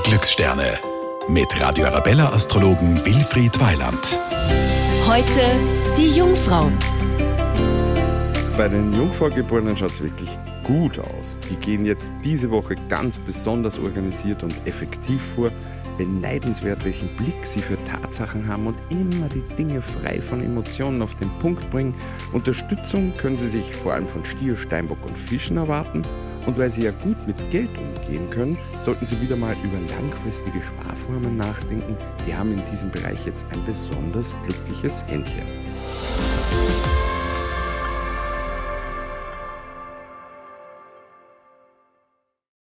Glückssterne mit Radio Arabella-Astrologen Wilfried Weiland. Heute die Jungfrauen. Bei den Jungfraugeborenen schaut es wirklich gut aus. Die gehen jetzt diese Woche ganz besonders organisiert und effektiv vor. Beneidenswert, welchen Blick sie für Tatsachen haben und immer die Dinge frei von Emotionen auf den Punkt bringen. Unterstützung können sie sich vor allem von Stier, Steinbock und Fischen erwarten. Und weil sie ja gut mit Geld umgehen können, sollten sie wieder mal über langfristige Sparformen nachdenken. Sie haben in diesem Bereich jetzt ein besonders glückliches Händchen.